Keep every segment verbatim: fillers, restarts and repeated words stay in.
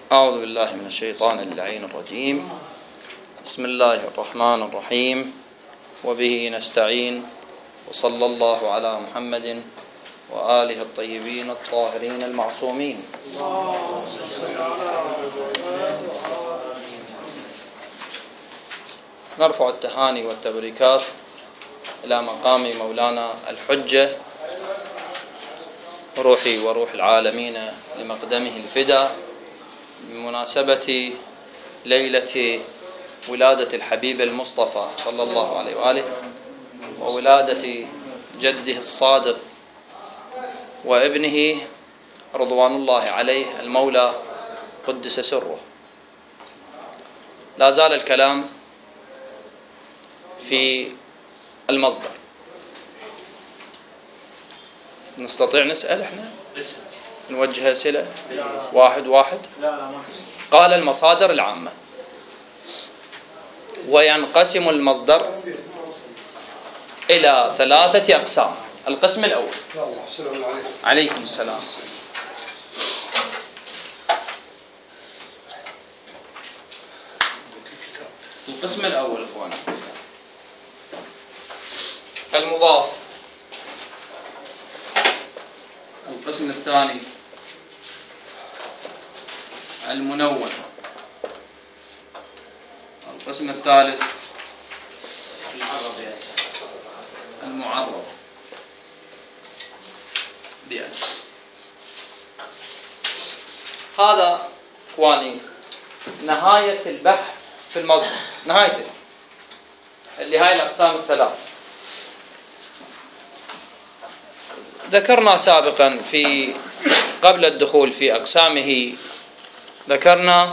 أعوذ بالله من الشيطان اللعين الرجيم. بسم الله الرحمن الرحيم، وبه نستعين، وصلى الله على محمد وآله الطيبين الطاهرين المعصومين. نرفع التهاني والتبريكات إلى مقام مولانا الحجة روحي وروح العالمين لمقدمه الفداء بمناسبة ليلة ولادة الحبيب المصطفى صلى الله عليه وآله، وولادة جده الصادق وابنه رضوان الله عليه المولى قدس سره. لا زال الكلام في المصدر. نستطيع نسأل احنا؟ نوجه أسئلة واحد واحد. قال المصادر العامة. وينقسم المصدر إلى ثلاثة أقسام. القسم الأول. عليكم السلام. القسم الأول إخوانا المضاف. القسم الثاني المنون. القسم الثالث المعرف بأن. هذا إخواني نهاية البحث في المصدر، نهايته اللي هاي الأقسام الثلاث. ذكرنا سابقا في قبل الدخول في أقسامه، ذكرنا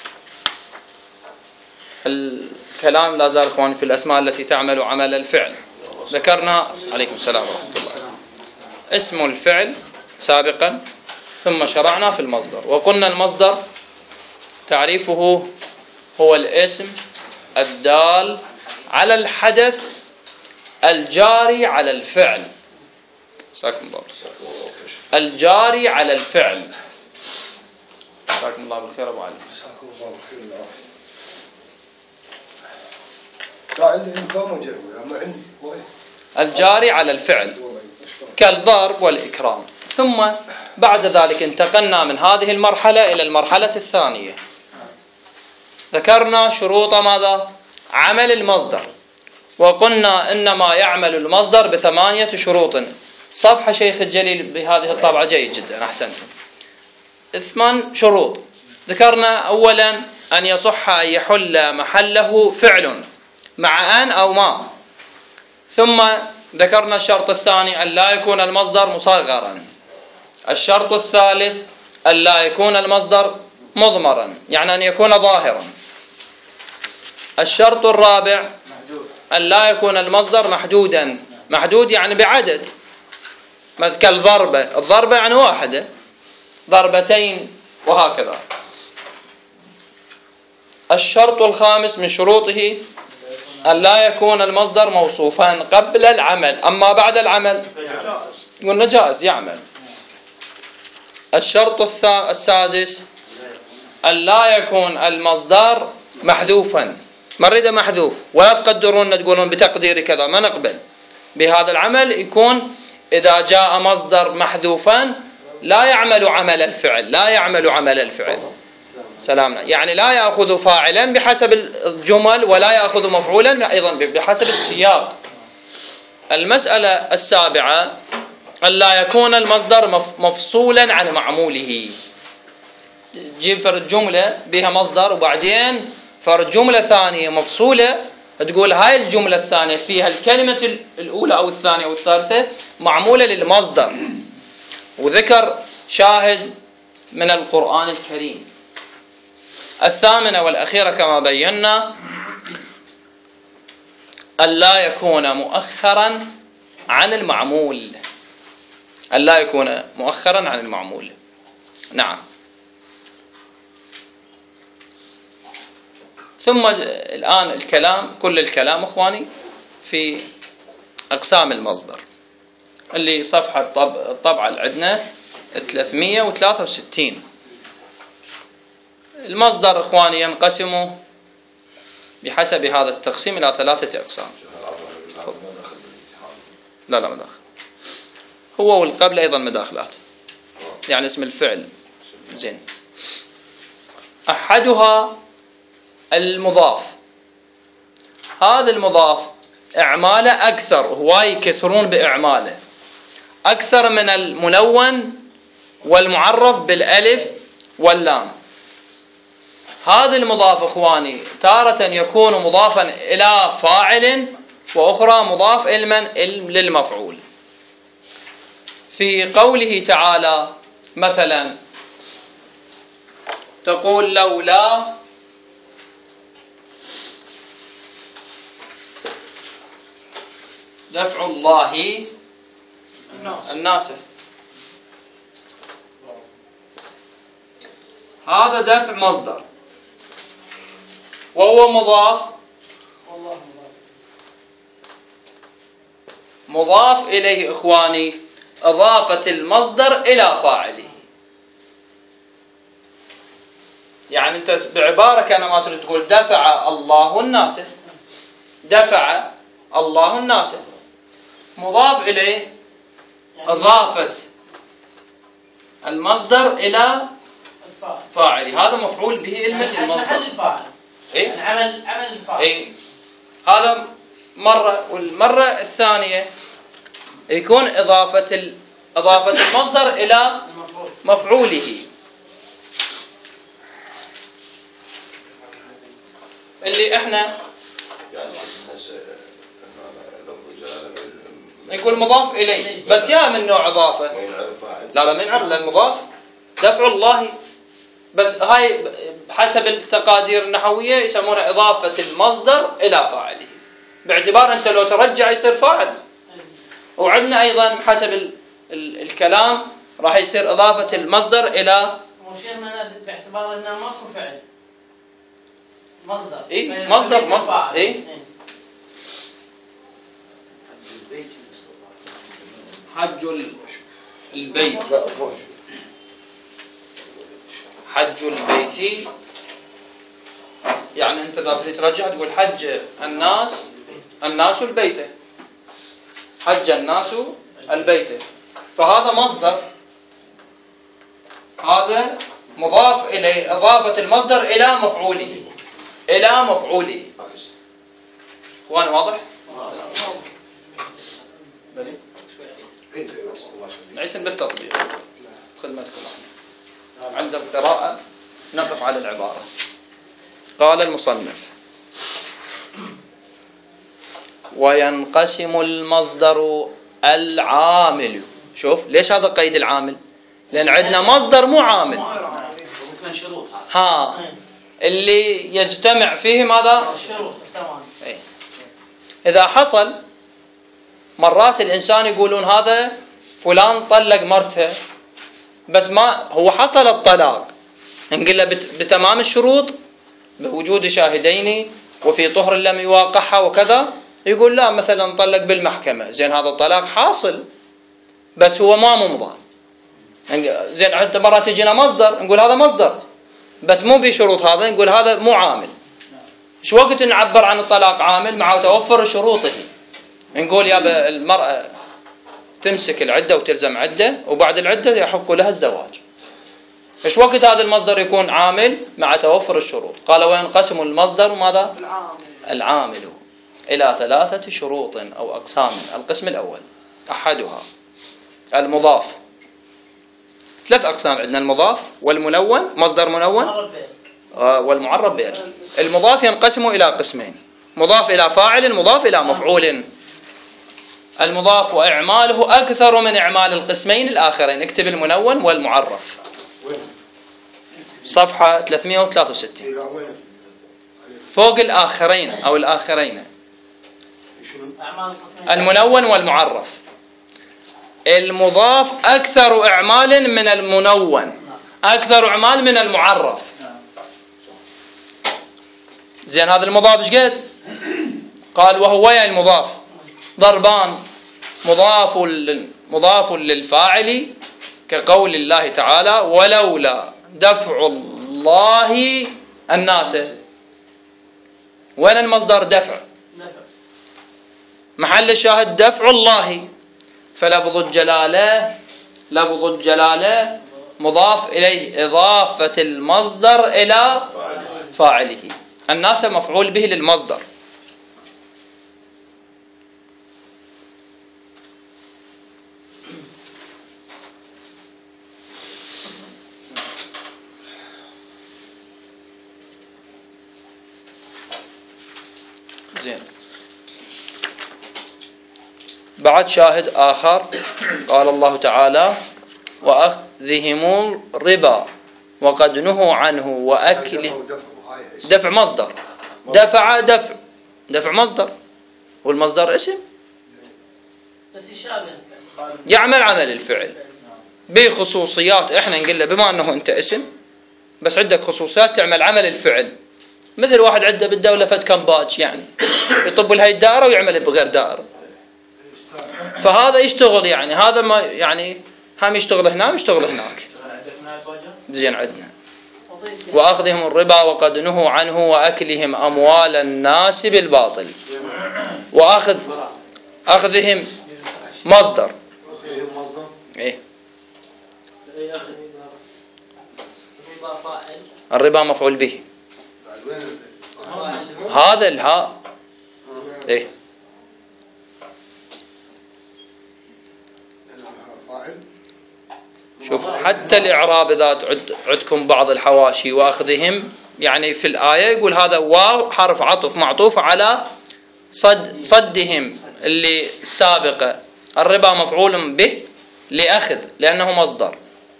الكلام لا زال إخواني في الأسماء التي تعمل عمل الفعل. ذكرنا عليكم السلام ورحمة الله اسم الفعل سابقا، ثم شرعنا في المصدر وقلنا المصدر تعريفه هو الاسم الدال على الحدث الجاري على الفعل. جزاكم الله الجاري على الفعل. جزاكم الله بالخير ابو علي. جزاكم الله بالخير. لا عندي امكان وجهه ما عندي. الجاري على الفعل كالضرب والإكرام. ثم بعد ذلك انتقلنا من هذه المرحلة إلى المرحلة الثانية. ذكرنا شروط ماذا؟ عمل المصدر، وقلنا إنما يعمل المصدر بثمانية شروط. صفحة شيخ الجليل بهذه الطبعة جيد جدا، أحسنتم. ثمان شروط ذكرنا. أولا أن يصح أن يحل محله فعل مع أن أو ما. ثم ذكرنا الشرط الثاني أن لا يكون المصدر مصغرا. الشرط الثالث أن لا يكون المصدر مضمرا، يعني أن يكون ظاهرا. الشرط الرابع أن لا يكون المصدر محدودا. محدود يعني بعدد، كالضربة. الضربة يعني واحدة، ضربتين، وهكذا. الشرط الخامس من شروطه أن لا يكون المصدر موصوفا قبل العمل، أما بعد العمل قلنا جائز يعمل. الشرط السادس أن لا يكون المصدر محذوفا. مريد محذوف، ولا تقدرون تقولون بتقدير كذا، ما نقبل بهذا العمل. يكون إذا جاء مصدر محذوفا لا يعمل عمل الفعل، لا يعمل عمل الفعل. سلامنا، يعني لا يأخذ فاعلا بحسب الجمل، ولا يأخذ مفعولا أيضا بحسب السياق. المسألة السابعة أن لا يكون المصدر مفصولا عن معموله. تجيب فرد جملة بها مصدر، وبعدين فرد جملة ثانية مفصولة، تقول هاي الجملة الثانية فيها الكلمة الأولى أو الثانية أو الثالثة معمولة للمصدر. وذكر شاهد من القرآن الكريم. الثامنة والأخيرة كما بينا أن لا يكون مؤخرا عن المعمول. أن لا يكون مؤخرا عن المعمول. نعم. ثم الآن الكلام، كل الكلام إخواني في أقسام المصدر اللي صفحة الطبعة اللي عندنا ثلاثمئة وثلاثة وستين. المصدر إخواني ينقسم بحسب هذا التقسيم إلى ثلاثة أقسام. لا لا مداخل، هو والقبل أيضا مداخلات، يعني اسم الفعل. زين. أحدها المضاف، هذا المضاف إعماله أكثر، هواي يكثرون بإعماله أكثر من المنون والمعرف بالألف واللام. هذا المضاف إخواني تارة يكون مضافا إلى فاعل، وأخرى مضاف إلمن للمفعول. في قوله تعالى مثلا تقول لولا دفع الله الناس، هذا دفع مصدر وهو مضاف مضاف إليه إخواني إضافة المصدر إلى فاعله. يعني أنت بعبارة كان ما تريد تقول دفع الله الناس، دفع الله الناس مضاف إليه إضافة المصدر إلى فاعله، هذا مفعول به المثل المصدر. إيه؟ عمل عمل الفاعل. إيه؟ هذا مرة. والمرة الثانية يكون إضافة إضافة المصدر إلى مفعوله، اللي إحنا يقول مضاف إليه بس يا من نوع إضافة. لا لا من عرض المضاف دفع الله، بس هاي حسب التقادير النحوية يسمونها إضافة المصدر إلى فاعله، باعتبار أنت لو ترجع يصير فاعل. وعندنا أيضا حسب ال ال الكلام راح يصير إضافة المصدر إلى وشيخنا باعتبار أنه ماكو فعل مصدر. إيه مصدر مصدر. إيه حج البيت، حج البيت يعني أنت إذا تريد ترجع تقول حج الناس الناس البيت، حج الناس البيت، فهذا مصدر، هذا مضاف إليه إضافة المصدر إلى مفعوله، إلى مفعوله. إخوان واضح؟ بلي نعيتم بالتطبيق خدمتكم. عندك قراءة نقف على العبارة. قال المصنف وينقسم المصدر العامل. شوف ليش هذا قيد العامل؟ لأن عندنا مصدر مو عامل، ها اللي يجتمع فيه ماذا؟ إيه؟ إذا حصل مرات الإنسان يقولون هذا فلان طلق مرته، بس ما هو حصل الطلاق، نقول له بتمام الشروط بوجود شاهدين وفي طهر لم يواقعها وكذا، يقول لا مثلا طلق بالمحكمة. زين هذا الطلاق حاصل بس هو ما ممضى. زين عند مرات تجينا مصدر نقول هذا مصدر بس مو بشروط، هذا نقول هذا مو عامل. شو وقت نعبر عن الطلاق عامل؟ مع توفر شروطه. نقول يا المرأة تمسك العدة وتلزم عدة، وبعد العدة يحق لها الزواج. ايش وقت هذا المصدر يكون عامل؟ مع توفر الشروط. قال وينقسم المصدر ماذا؟ العامل. العامل إلى ثلاثة شروط أو أقسام. القسم الأول أحدها المضاف. ثلاث أقسام عندنا: المضاف والمنون، مصدر منون، والمعرب به. المضاف ينقسم إلى قسمين: مضاف إلى فاعل، مضاف إلى مفعول. المضاف وإعماله أكثر من إعمال القسمين الآخرين. اكتب المنون والمعرف. صفحة ثلاثمئة وثلاثة وستين فوق الآخرين أو الآخرين. المنون والمعرف. المضاف أكثر إعمال من المنون، أكثر إعمال من المعرف. زين هذا المضاف ايش قد؟ قال وهو يا المضاف ضربان: مضاف مضاف للفاعل كقول الله تعالى ولولا دفع الله الناس. وين المصدر؟ دفع. محل الشاهد دفع الله. فلفظ الجلالة لفظ الجلالة مضاف إليه إضافة المصدر إلى فاعله. الناس مفعول به للمصدر. زين. بعد شاهد آخر قال الله تعالى وأخذهم الربا وقد نهوا عنه وأكله. دفع مصدر. دفع دفع دفع مصدر، والمصدر اسم بس يشابه يعمل عمل الفعل بخصوصيات. احنا نقول له بما انه انت اسم بس عندك خصوصيات تعمل عمل الفعل. مثل واحد عنده بالدولة فد كمباج، يعني يطب لهي الدائرة ويعمل بغير دائرة، فهذا يشتغل يعني هذا ما يعني هم يشتغل هنا ويشتغل هناك. زين عندنا وأخذهم الربا وقد نهوا عنه وأكلهم أموال الناس بالباطل. وأخذ أخذهم مصدر. إيه؟ الربا مفعول به. هذا الهاء إيه؟ شوف حتى الإعراب إذا عد عندكم بعض الحواشي وأخذهم يعني في الآية يقول هذا واو حرف عطف معطوف على صد صدهم اللي سابقة. الربا مفعول به لأخذ لأنه مصدر.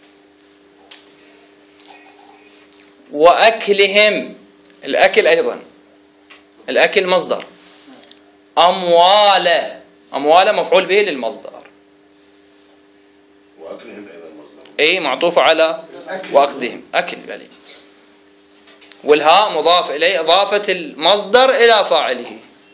وأكلهم الأكل أيضا الأكل مصدر. أموال أموال مفعول به للمصدر. وأكلهم أيضا مصدر. أي معطوفة على وأخذهم أكل بلي. والهاء مضاف إليه إضافة المصدر إلى فاعله.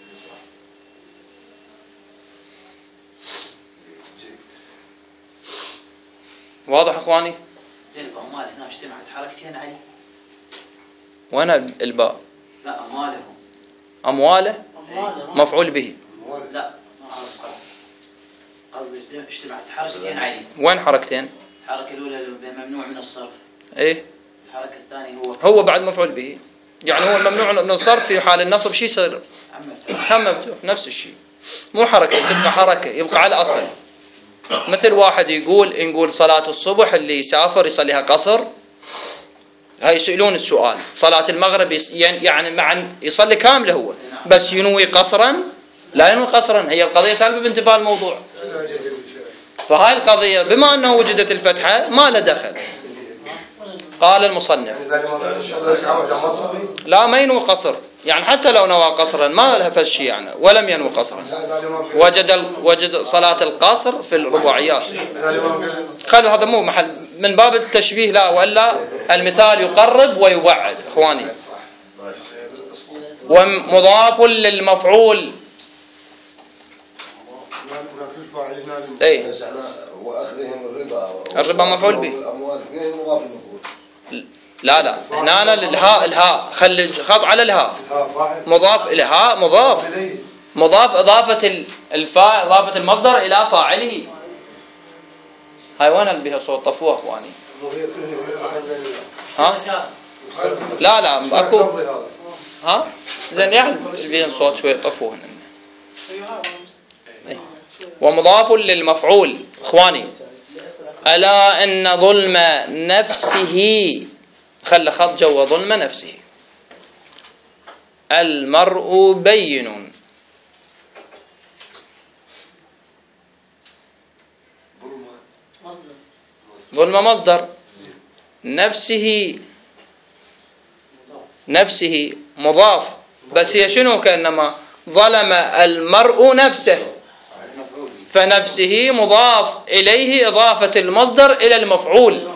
واضح اخواني؟ زين الأموال هنا اجتمعت حركتين علي. وين الباء؟ لا أموالهم. أمواله مفعول به. لا ما أعرف قصدي. قصدي اجتمعت حركتين علي. وين حركتين؟ الحركة الأولى ممنوع من الصرف. إيه؟ الحركة الثانية هو هو بعد مفعول به، يعني هو الممنوع من الصرف في حال النصب شيء يصير هم مفتوح نفس الشيء، مو حركة تبقى حركة يبقى على الأصل. مثل واحد يقول نقول صلاة الصبح اللي يسافر يصليها قصر، هاي يسألون السؤال صلاة المغرب يعني مع يصلي كامله هو بس ينوي قصرا لا ينوي قصرا، هي القضية سالبة بانتفاء الموضوع. فهاي القضية بما أنه وجدت الفتحة ما له دخل. قال المصنف لا ما ينوي قصر، يعني حتى لو نوى قصرا ما لها فشي يعني ولم ينوي قصرا، وجد وجد صلاة القصر في الرباعيات. خلوا هذا مو محل من باب التشبيه لا، ولا المثال يقرب ويبعد اخواني. ومضاف للمفعول اي واخذهم الربا الربا مفعول به. الاموال فين مضاف المفعول؟ لا لا هنا أنا الهاء الهاء خلي خط على الهاء مضاف إلى هاء مضاف مضاف إضافة الفاعل إضافة المصدر إلى فاعله. هاي وين اللي بها صوت طفوه اخواني؟ ها لا لا اكو ها زين يعني بين صوت شوي طفوه هنا. ومضاف للمفعول اخواني. ألا إن ظلم نفسه خلى خط جوا ظلم نفسه المرء بين. ظلم مصدر نفسه نفسه مضاف بس هي شنو كأنما ظلم المرء نفسه فنفسه مضاف إليه إضافة المصدر إلى المفعول.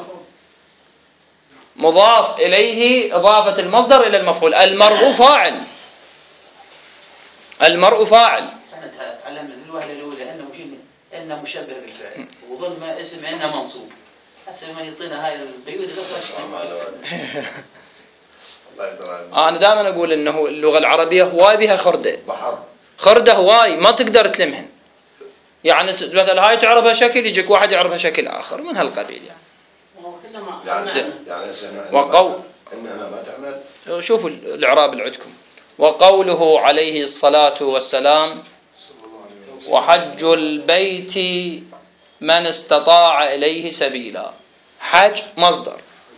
مضاف إليه إضافة المصدر إلى المفعول. المرء فاعل المرء فاعل. احنا تعلمنا من الوهلة الأولى أنه شيء أنه مشبه بالفعل وظلم اسم أنه منصوب. حسب من يعطينا هاي القيود انا دائما اقول انه اللغه العربيه هواي بها خرده بحر خرده هواي ما تقدر تلمهن. يعني مثلا هاي تعرفها شكل يجيك واحد يعرفها شكل اخر من هالقبيل يعني. يعني زين. يعني وقول اننا ما تعمل شوفوا الاعراب اللي عندكم. وقوله عليه الصلاه والسلام وحج البيت من استطاع اليه سبيلا. حج مصدر،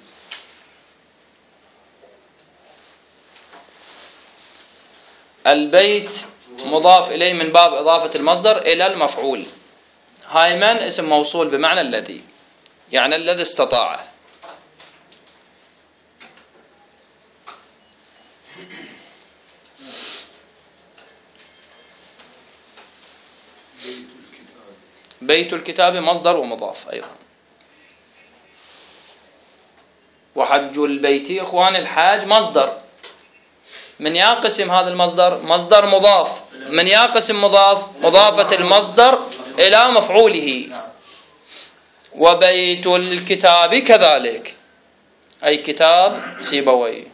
البيت مضاف إليه من باب إضافة المصدر إلى المفعول. هاي من اسم موصول بمعنى الذي، يعني الذي استطاع. بيت الكتاب مصدر ومضاف أيضا. وحج البيت إخوان الحاج مصدر. من يقسم هذا المصدر؟ مصدر مضاف. من يقسم مضاف؟ مضافة المصدر إلى مفعوله. وبيت الكتاب كذلك، أي كتاب سيبويه.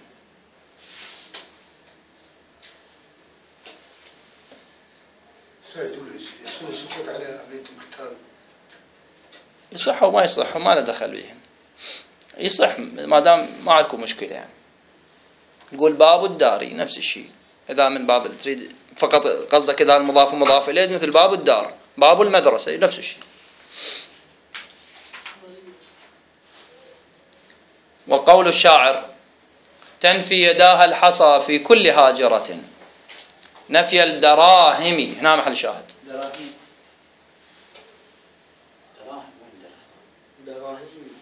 يصير السكوت على بيت الكتاب يصح وما يصح ما له دخل به، يصح ما دام ما عندكم مشكلة. يعني نقول باب الدار نفس الشيء، إذا من باب تريد فقط قصدك إذا المضاف ومضاف إليه مثل باب الدار، باب المدرسة نفس الشيء. وقول الشاعر تنفي يداها الحصى في كل هاجرة نفي الدراهم. هنا محل شاهد. دراهم دراهم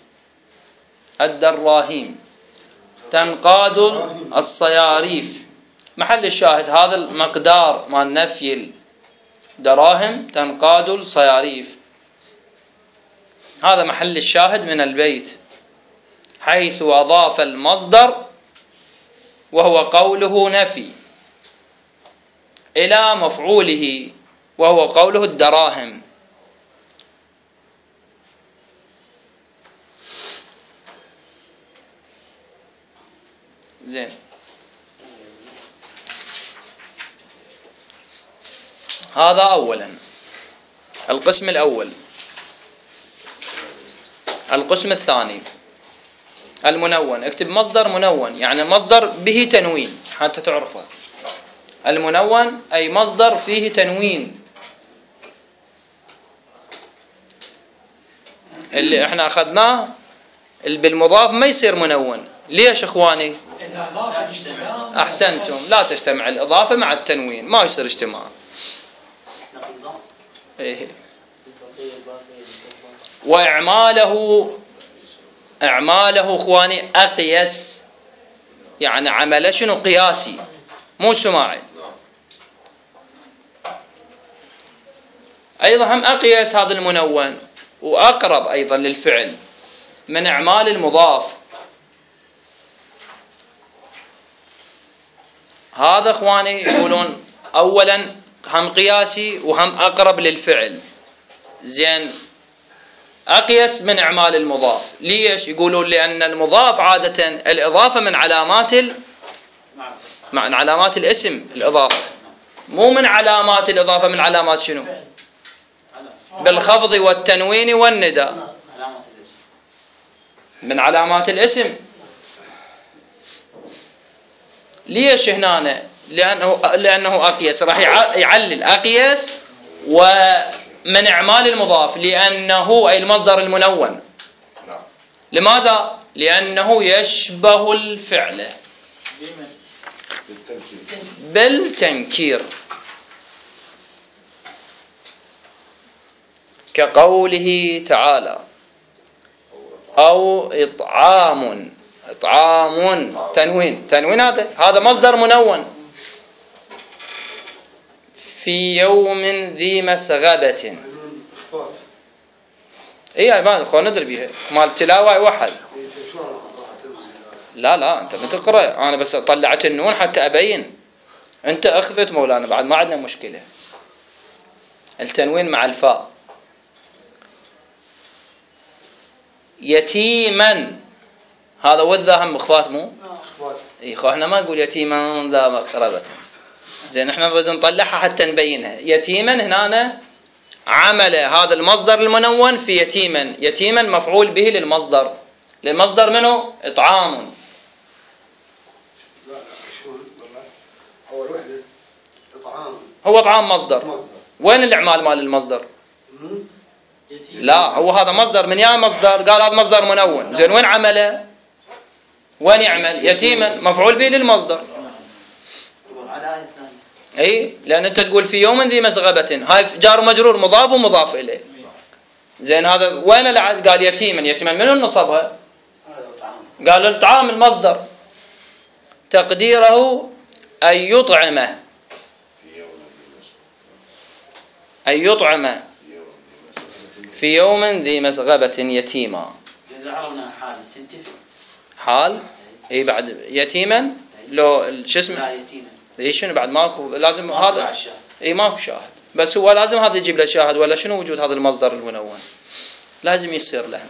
الدراهم تنقاد الصياريف. محل الشاهد هذا المقدار مع نفي الدراهم تنقاد الصياريف، هذا محل الشاهد من البيت، حيث أضاف المصدر وهو قوله نفي إلى مفعوله وهو قوله الدراهم. زين، هذا أولا القسم الأول. القسم الثاني المنون. اكتب مصدر منون، يعني مصدر به تنوين حتى تعرفه. المنون أي مصدر فيه تنوين. اللي احنا أخذناه بالمضاف ما يصير منون. ليش اخواني؟ احسنتم، لا تجتمع الاضافه مع التنوين، ما يصير اجتماع. إيه. واعماله اعماله اخواني اقيس، يعني عمله شنو؟ قياسي مو سماعي. ايضا هم اقيس هذا المنون واقرب ايضا للفعل من اعمال المضاف. هذا اخواني يقولون اولا هم قياسي وهم اقرب للفعل. زين، اقيس من اعمال المضاف. ليش؟ يقولون لان المضاف عاده الاضافه من علامات ال... من علامات الاسم الاضافه، مو من علامات الاضافه. من علامات شنو؟ بالخفض والتنوين والنداء، من علامات الاسم. ليش هنا؟ لأنه لأنه أقيس، راح يعلل أقيس ومن أعمال المضاف، لأنه أي المصدر المنون. لماذا؟ لأنه يشبه الفعل بالتنكير، كقوله تعالى أو إطعام. إطعام تنوين، تنوين هذا هذا مصدر منون. في يوم ذي مسغبة. إيه ما خلنا ندري بيها مال تلاوة واحد. لا لا أنت ما تقرأ، أنا بس طلعت النون حتى أبين. أنت أخذت مولانا بعد ما عندنا مشكلة. التنوين مع الفاء. يتيما، هذا وذا هم اخوات مو اخوات. اي خو احنا ما نقول يتيما ذا مقربة، زين احنا نريد نطلعها حتى نبينها. يتيما هنا عمل هذا المصدر المنون في يتيما، يتيما مفعول به للمصدر، للمصدر منه اطعام. لا لا شو والله اول وحده اطعام، هو اطعام مصدر. مصدر. وين الاعمال مال المصدر؟ مم. لا هو هذا مصدر من يا مصدر، قال هذا مصدر منون، زين وين عمله؟ وين يعمل؟ يتيما مفعول به للمصدر. على آية ثانية. اي لان انت تقول في يوم ذي مسغبة، هاي جار ومجرور مضاف ومضاف اليه. زين هذا وين العد؟ قال يتيما، يتيما من نصبها؟ قال الطعام المصدر، تقديره أن يطعمه، أن يطعم في يوم ذي مسغبة يتيما. إذا عرفنا حال تنتفي. حال اي بعد يتيما لو شو اسمه؟ لا يتيما. اي شنو بعد ماكو لازم ماكو هذا عشاء. اي ماكو شاهد، بس هو لازم هذا يجيب له شاهد ولا شنو وجود هذا المصدر المنون؟ لازم يصير له هنا.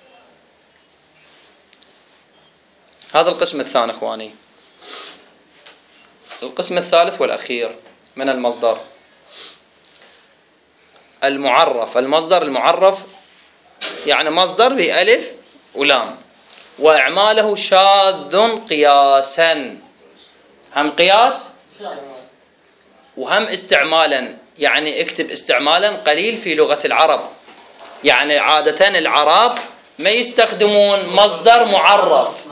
هذا القسم الثاني اخواني. القسم الثالث والاخير من المصدر المعرف. المصدر المعرف يعني مصدر بألف ولام، وإعماله شاذ قياسا، هم قياس وهم استعمالا. يعني اكتب استعمالا قليل في لغة العرب، يعني عادة العرب ما يستخدمون مصدر معرف.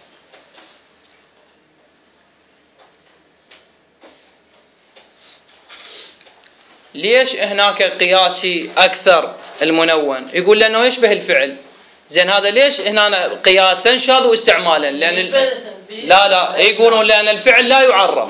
ليش هناك قياسي أكثر المنون؟ يقول لأنه يشبه الفعل. زين هذا ليش هنا قياسا شاذ واستعمالا؟ لأن لا لا يقولون لأن الفعل لا يعرف،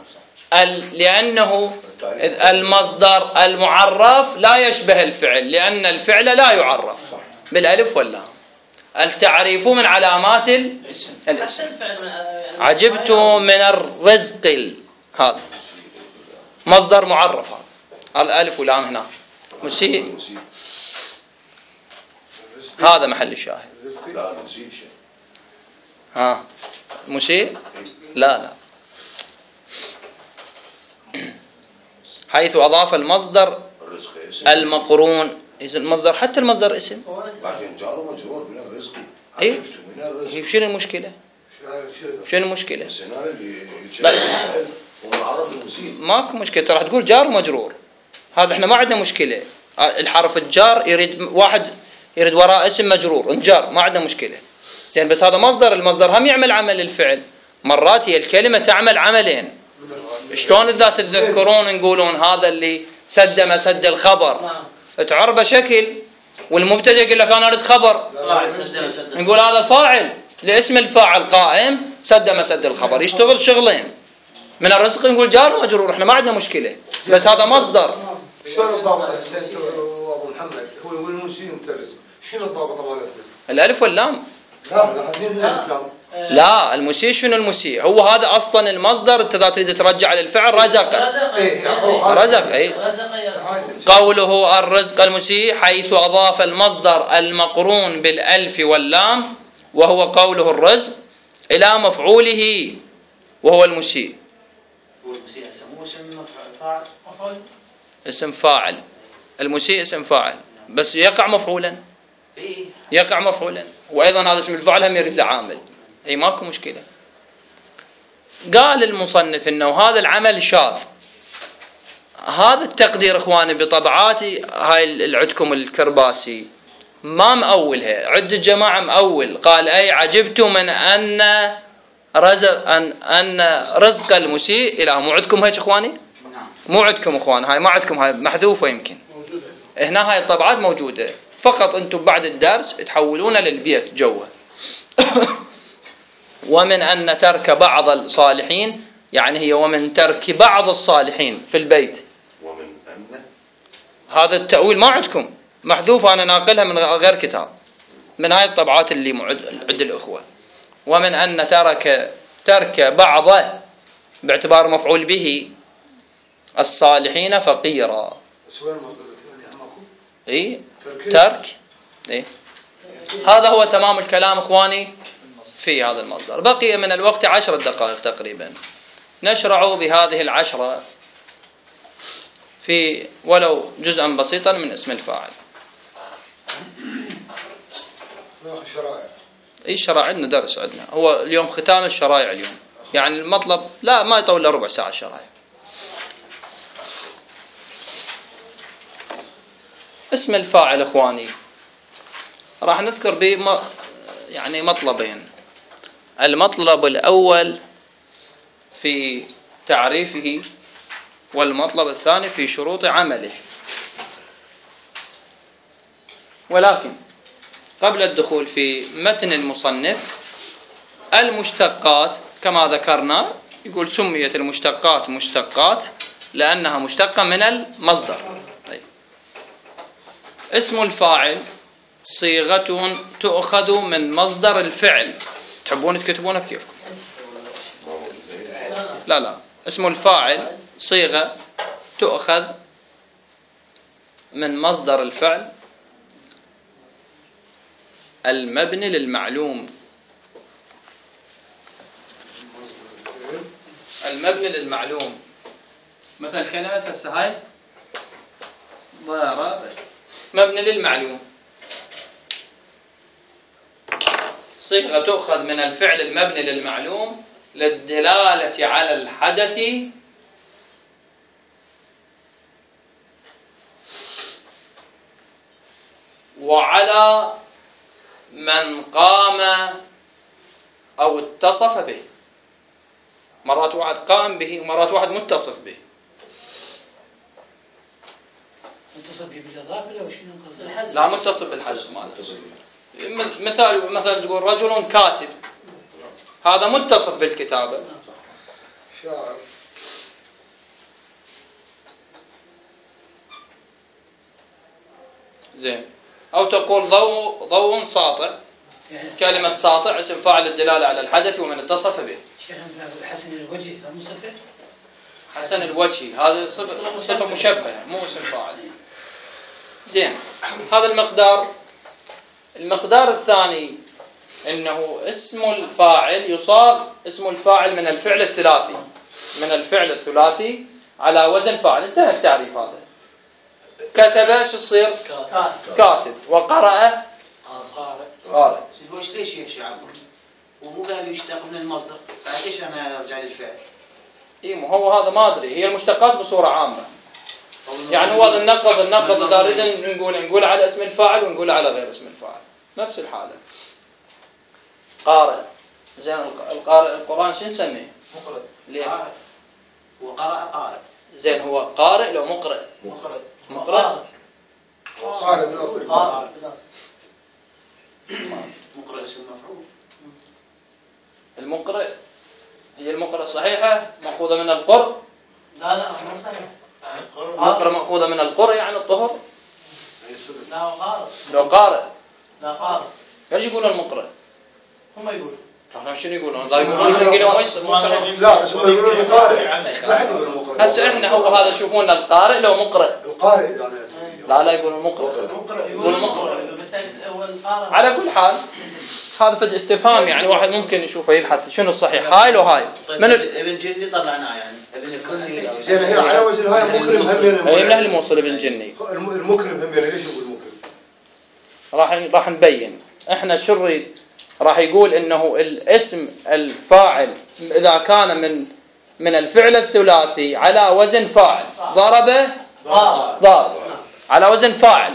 لأنه المصدر المعرف لا يشبه الفعل، لأن الفعل لا يعرف بالألف واللام. التعريف من علامات الاسم. عجبت من الرزق، هذا مصدر معرف، هذا الألف واللام هنا مسيء، هذا محل الشاهد. لا ها مسيء؟ لا لا، حيث أضاف المصدر المقرون. إذا المصدر حتى المصدر اسم. بعدين جار ومجرور من الرزق. إيه؟ شنو المشكلة؟ شنو المشكلة؟ لا ماكو مشكلة، راح تقول جار ومجرور، هذا احنا ما عندنا مشكلة. الحرف الجار يريد واحد يريد وراء اسم مجرور انجار، ما عندنا مشكلة. زين بس هذا مصدر، المصدر هم يعمل عمل الفعل، مرات هي الكلمة تعمل عملين. شلون اذا تتذكرون نقولون هذا اللي سد مسد الخبر، تعربه شكل والمبتدا يقول لك انا اريد خبر، نقول هذا فاعل لاسم الفاعل قائم سد مسد الخبر، يشتغل شغلين. من الرزق نقول جار ومجرور، احنا ما عندنا مشكلة، بس هذا مصدر. شلون الضابط حسين ابو محمد؟ هو والمسيء انت الرزق، شنو الضابط مالته؟ الالف واللام. لا لا لا المسيء شنو المسيء؟ هو هذا اصلا المصدر، انت اذا تريد ترجع للفعل رزق. رزق اي قوله الرزق المسيء حيث اضاف المصدر المقرون بالالف واللام وهو قوله الرزق الى مفعوله وهو المسيء. هو المسيء اسمه اسم فاعل. اسم فاعل، المسيء اسم فاعل بس يقع مفعولا. يقع مفعولا، وايضا هذا اسم الفاعل هم يريد له عامل، اي ماكو مشكله. قال المصنف انه هذا العمل شاذ. هذا التقدير اخواني بطبعاتي هاي اللي عندكم الكرباسي ما مأولها، عد الجماعه مأول، قال اي عجبت من ان رزق ان ان رزق المسيء اله. مو عندكم هيك اخواني؟ مو عندكم اخوان، هاي ما عندكم، هاي محذوفه يمكن. هنا هاي الطبعات موجوده، فقط انتم بعد الدرس تحولون للبيت جوه. ومن أن ترك بعض الصالحين، يعني هي ومن ترك بعض الصالحين في البيت. ومن أن هذا التأويل ما عندكم، محذوف، أنا ناقلها من غير كتاب، من هاي الطبعات اللي عند الأخوة. ومن أن ترك ترك بعضه باعتبار مفعول به الصالحين فقيرا. سؤال مصدر الثاني أماكم؟ إيه ترك إيه هذا هو تمام الكلام إخواني في هذا المصدر. بقي من الوقت عشر دقائق تقريبا، نشرع بهذه العشرة في ولو جزءا بسيطا من اسم الفاعل. شرائع. اي شرائع عندنا درس، عندنا هو اليوم ختام الشرائع اليوم، يعني المطلب لا ما يطول الا ربع ساعة شرائع. اسم الفاعل إخواني راح نذكر به يعني مطلبين. المطلب الأول في تعريفه، والمطلب الثاني في شروط عمله. ولكن قبل الدخول في متن المصنف، المشتقات كما ذكرنا يقول سميت المشتقات مشتقات لأنها مشتقة من المصدر. طيب. اسم الفاعل صيغة تؤخذ من مصدر الفعل. تحبون تكتبونها كيفكم؟ لا لا اسم الفاعل صيغة تؤخذ من مصدر الفعل المبني للمعلوم. المبني للمعلوم مثل كلمة هسه هاي ضرب، مبني للمعلوم، صيغة تؤخذ من الفعل المبني للمعلوم للدلالة على الحدث وعلى من قام أو اتصف به. مرات واحد قام به ومرات واحد متصف به. متصف به بالإضافة ولا شنو قصدك؟ لا متصف بالحدث ماله. مثال مثلا تقول رجل كاتب، هذا متصف بالكتابة. شاعر. زين. أو تقول ضوء ضوء ساطع، كلمة ساطع اسم فاعل الدلالة على الحدث ومن اتصف به. حسن الوجه مصفة. حسن الوجه هذا صفة صفة مشبهة مو اسم فاعل. زين. هذا المقدار. المقدار الثاني انه اسم الفاعل يصاغ اسم الفاعل من الفعل الثلاثي، من الفعل الثلاثي على وزن فاعل. انتهى التعريف هذا. كتب ايش تصير؟ كاتب. وقرأ قارئ. قارئ. وش ليش يا شيخ عبد؟ ومو قال يشتق من المصدر، ليش انا ارجع للفعل؟ اي مو هو هذا ما ادري، هي المشتقات بصورة عامة. يعني هو هذا النقض النقض اذا اريد نقول نقول على اسم الفاعل ونقول على غير اسم الفاعل نفس الحالة. قارئ. زين القارئ القرآن شو نسميه؟ مقرئ. ليه؟ وقرأ قارئ. زين هو قارئ لو مقرئ؟ مقرئ. مقرئ. قارئ بالأصل. قارئ بالأصل. مقرئ اسم مفعول. المقرئ هي المقرئ صحيحة مأخوذة من القر؟ لا لا مو صحيح. المقرئ مأخوذة من القر يعني الطهر؟ لا هو قارئ. لو قارئ. لا قارئ. ايش يقولون المقرئ؟ هم يقولون. احنا شنو يقولون؟ ذا يقولون انجيلهم مو صحيح. لا بس هم يقولون قارئ. ما حد يقول مقرئ. هسه احنا هو هذا شوفون القارئ لو مقرئ. القارئ يعني. لا لا يقولون مقرئ. مقرئ يقولون يقولون مقرئ. مقرئ بس هو القارئ. على كل حال هذا فد استفهام، يعني واحد ممكن يشوفه يبحث شنو الصحيح هاي لو هاي. طيب من ال... ابن جني طلعناه يعني ابن كلي. زين هي على وزن هاي مكرم هم اي من اهل الموصل ابن جني. المكرم هم ليش يقول مكرم؟ راح راح نبين. احنا شو نريد؟ راح يقول انه الاسم الفاعل اذا كان من من الفعل الثلاثي على وزن فاعل. ضرب ضارب على وزن فاعل.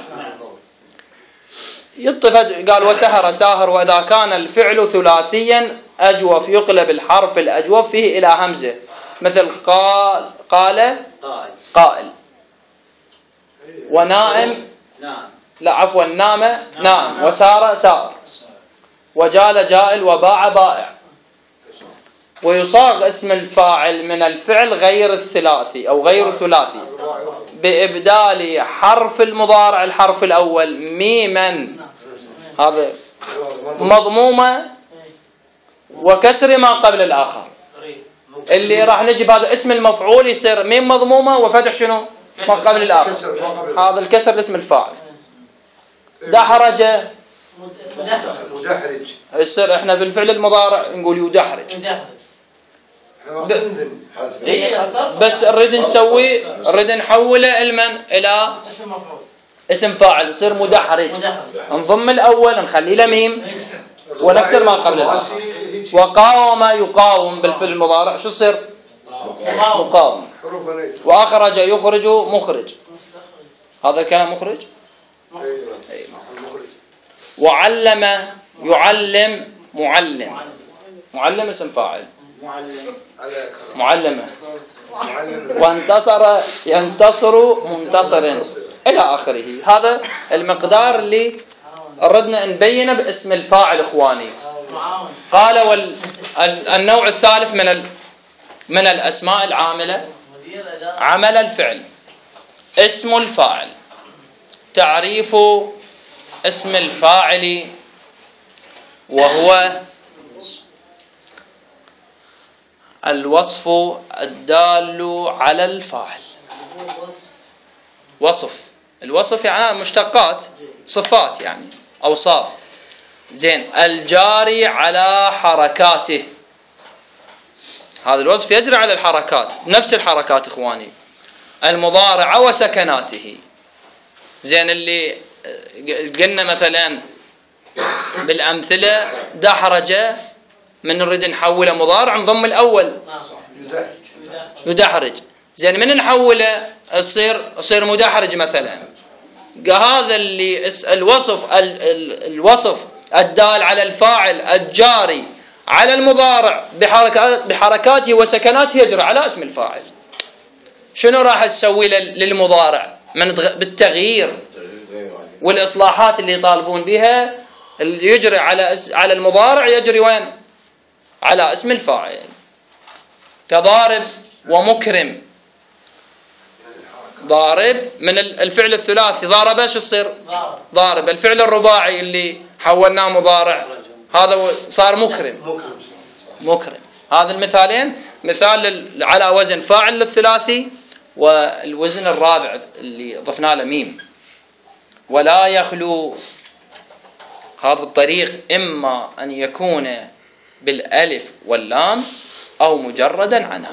يطفد قال وسهر ساهر، واذا كان الفعل ثلاثيا اجوف يقلب الحرف الاجوف فيه الى همزه، مثل قال قال قائل، ونائم نعم لا عفوا نام نام، وسار سار، وجال جائل، وباع بائع. ويصاغ اسم الفاعل من الفعل غير الثلاثي أو غير الثلاثي بإبدال حرف المضارع الحرف الأول ميما هذا مضمومة وكسر ما قبل الآخر. اللي راح نجيب هذا اسم المفعول يصير ميم مضمومة وفتح شنو ما قبل الآخر، هذا الكسر اسم الفاعل. دحرج مدحرج. يصير احنا في الفعل المضارع نقول يدحرج. يدحرج. احنا ما نندم حذف. إيه الصرف. بس نريد نسوي نريد نحوله المن الى اسم مفعول. اسم فاعل يصير مدحرج. مدحرج. نضم الاول نخليه له ميم يكسر. ونكسر ما قبل الاخر. وقاوم يقاوم بالفعل المضارع شو يصير؟ مقاوم. مقاوم. حروف نيت. واخرج يخرج مخرج. هذا الكلام مخرج. اي مخرج. وعلم يعلم معلم. معلم اسم فاعل. معلم. عليك. معلمه. معلم. وانتصر ينتصر منتصر الى اخره. هذا المقدار اللي ردنا نبينه باسم الفاعل اخواني. معاون. قال وال النوع الثالث من ال من الاسماء العامله مدير إدارة. عمل الفعل. اسم الفاعل. تعريف اسم الفاعل وهو الوصف الدال على الفاعل. وصف. الوصف يعني مشتقات صفات يعني أوصاف. زين الجاري على حركاته. هذا الوصف يجري على الحركات نفس الحركات إخواني المضارعة وسكناته. زين اللي قلنا مثلا بالأمثلة دحرج من نريد نحوله مضارع نضم الأول يدحرج. يدحرج. زين من نحوله يصير يصير مدحرج مثلا. هذا اللي الوصف الوصف الدال على الفاعل الجاري على المضارع بحركات بحركاته وسكناته يجري على اسم الفاعل. شنو راح تسوي للمضارع من بالتغيير والإصلاحات اللي يطالبون بها اللي يجري على على المضارع يجري وين؟ على اسم الفاعل. كضارب ومكرم. ضارب من الفعل الثلاثي ضارب ايش يصير؟ ضارب. الفعل الرباعي اللي حولناه مضارع هذا صار مكرم. مكرم. هذا المثالين مثال على وزن فاعل للثلاثي والوزن الرابع اللي ضفنا له ميم. ولا يخلو هذا الطريق إما أن يكون بالألف واللام أو مجردا عنها.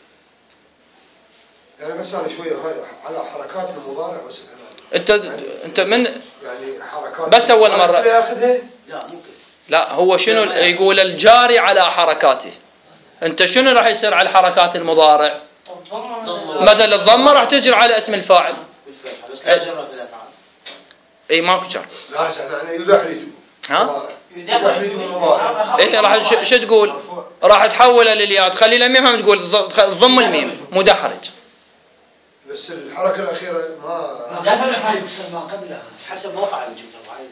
يعني بس أنا شوية هاي على حركات المضارع وسكنات. أنت أنت من يعني حركات بس أول مرة. ياخذها؟ لا ممكن. لا هو شنو يقول الجاري على حركاته. أنت شنو راح يصير على حركات المضارع؟ مثل الضمة راح تجري على اسم الفاعل. بالفعل بس لا جرى في الأفعال. اي ماكو جر. لا يعني يدحرج. ها؟ يدحرج المضارع. اي راح شو تقول؟ راح تحوله للياء تخلي له ميم تقول ضم الميم مدحرج. بس الحركة الأخيرة ما مدحرج ما قبلها حسب موقع الجملة.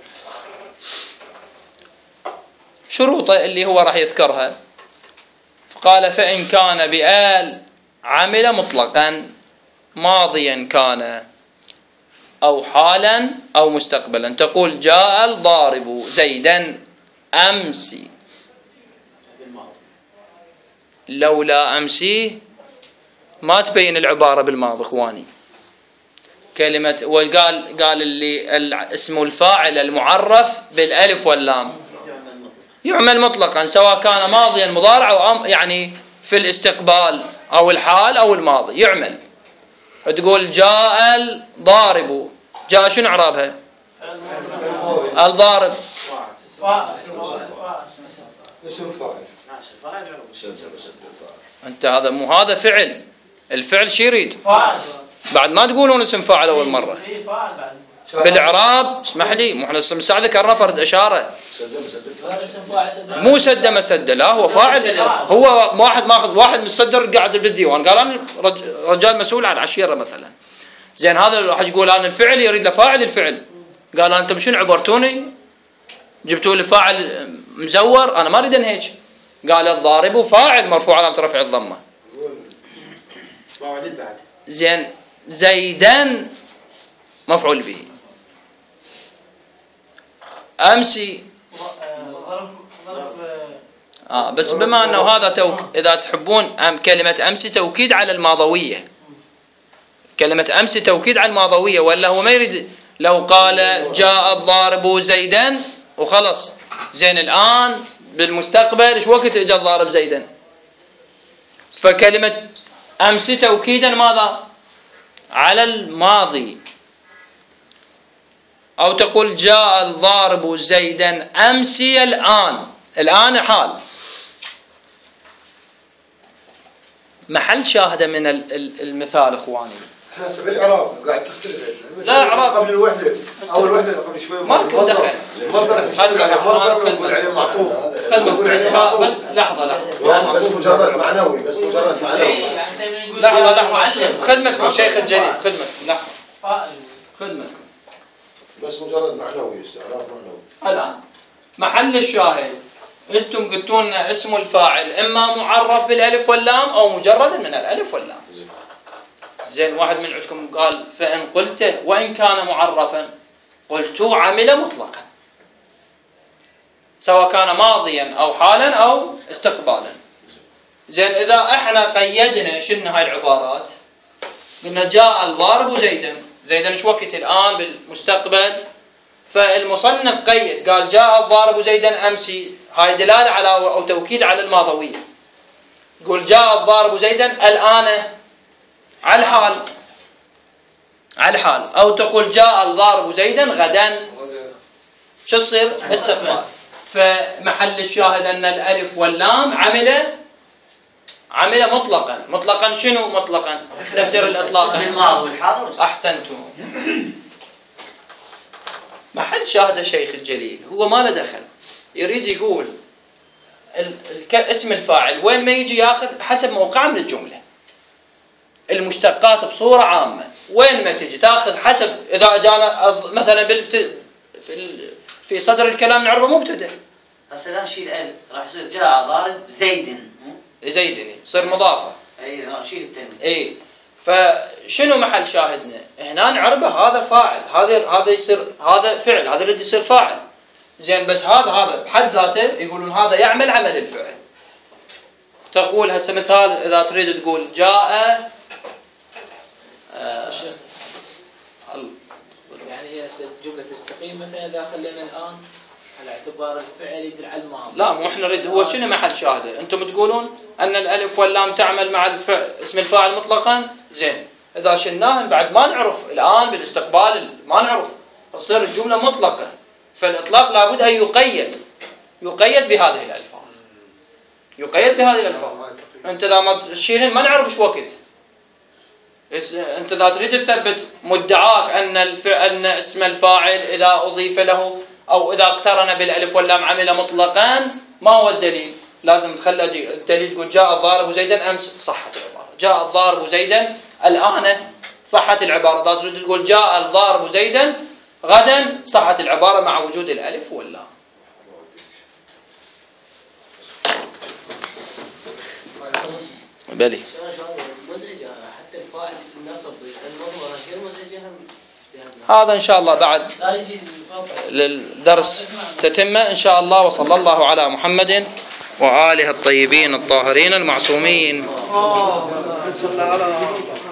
شروطه اللي هو راح يذكرها. فقال فإن كان بآل عمل مطلقا ماضيا كان أو حالا أو مستقبلا. تقول جاء الضارب زيدا أمس. لولا أمسي ما تبين العبارة بالماضي إخواني. كلمة وقال قال اللي اسم الفاعل المعرف بالألف واللام يعمل مطلقا سواء كان ماضيا مضارع أو يعني في الاستقبال أو الحال أو الماضي يعمل. تقول جاء الضارب. جاء شنو إعرابها؟ الضارب. اسم فاعل. أنت هذا مو هذا فعل. الفعل شي يريد؟ بعد ما تقولون اسم فاعل أول مرة. بالإعراب اسمح لي مو احنا مساعد ذكرنا فرد إشارة. مو سد مسد لا هو فاعل. هو واحد ماخذ واحد متصدر قاعد بالديوان قال أنا رجال مسؤول عن عشيرة مثلا. زين هذا راح يقول أنا الفعل يريد له فاعل الفعل. قال أنتم شنو عبرتوني؟ جبتوا لي فاعل مزور أنا ما أريد هيك. قال الضارب فاعل مرفوع علامة رفع الضمة. زين زيدا مفعول به. أمسي آه بس بما أنه هذا توك... إذا تحبون كلمة أمسي توكيد على الماضوية. كلمة أمسي توكيد على الماضوية ولا هو ما يريد. لو قال جاء الضارب زيدا وخلص. زين الآن بالمستقبل ايش وقت اجى الضارب زيدا؟ فكلمة أمس توكيدا ماذا؟ على الماضي. أو تقول جاء الضارب زيدا أمسي الآن، الآن حال. محل شاهدة من المثال إخواني. احنا سبيل الإعراب قاعد تختلف. لا إعراب قبل الوحدة أول وحدة قبل شوي ما كنت دخل. مصدر مصدر نقول عليه معطوف. بس لحظة لحظة. بس مجرد معنوي بس مجرد معنوي. لحظة لحظة. خدمتكم شيخ الجليل خدمتكم لحظة. خدمتكم. بس مجرد معنوي استعراف معنوي. الآن محل الشاهد انتم قلتوا لنا اسم الفاعل اما معرف بالالف واللام او مجرد من الالف واللام. زين واحد من عندكم قال فان قلته وان كان معرفا قلتوا عمل مطلقا سواء كان ماضيا او حالا او استقبالا. زين اذا احنا قيدنا شنو هاي العبارات؟ قلنا جاء الضارب زيدا، زيدا ايش وقت الان بالمستقبل؟ فالمصنف قيد قال جاء الضارب زيدا امسي، هاي دلاله على او توكيد على الماضويه. يقول جاء الضارب زيدا الان على الحال، على الحال. او تقول جاء الضارب زيدا غدا، شو تصير؟ استقبال. فمحل الشاهد ان الالف واللام عمل عمل مطلقا. مطلقا شنو مطلقا؟ تفسير الاطلاق الماضي والحاضر. احسنتم. محل شاهد الشيخ الجليل هو ما له دخل، يريد يقول اسم الفاعل وين ما يجي ياخذ حسب موقعه من الجمله. المشتقات بصوره عامه وين ما تجي تاخذ حسب. اذا جانا مثلا في في صدر الكلام نعرفه مبتدا، هسه لا نشيل ال راح يصير جاء ضارب زيد زيد يصير مضافه. اي نشيل التنوين. اي فشنو محل شاهدنا؟ هنا نعربه هذا فاعل، هذا هذا يصير هذا فعل، هذا اللي يصير فاعل. زين بس هذا هذا بحد ذاته يقولون هذا يعمل عمل الفعل. تقول هسه مثال اذا تريد تقول جاء آه يعني هي جمله تستقيم مثلا اذا خلينا الان على اعتبار الفعل يدل على الماضي. لا مو احنا نريد هو شنو محل شاهده؟ انتم تقولون ان الالف واللام تعمل مع الفعل اسم الفاعل مطلقا. زين اذا شلناهن بعد ما نعرف الان بالاستقبال ما نعرف، تصير الجمله مطلقه. فالاطلاق لابد ان يقيد يقيد بهذه الالفاظ، يقيد بهذه الالفاظ. انت اذا ما تشيلين ما نعرف ايش وقت. انت اذا تريد تثبت مدعاك ان الف... ان اسم الفاعل اذا اضيف له او اذا اقترن بالالف واللام عمل مطلقا، ما هو الدليل؟ لازم تخلي الدليل تقول جاء الضارب زيدا امس، صحت العباره. جاء الضارب زيدا الان، صحت العباره. اذا تريد تقول جاء الضارب زيدا غدا، صحت العباره مع وجود الالف واللام. بلي مزعجه حتى الفاعل النصب المضمره غير مزعجه. هذا إن شاء الله بعد للدرس تتمة إن شاء الله. وصلى الله على محمد وآله الطيبين الطاهرين المعصومين.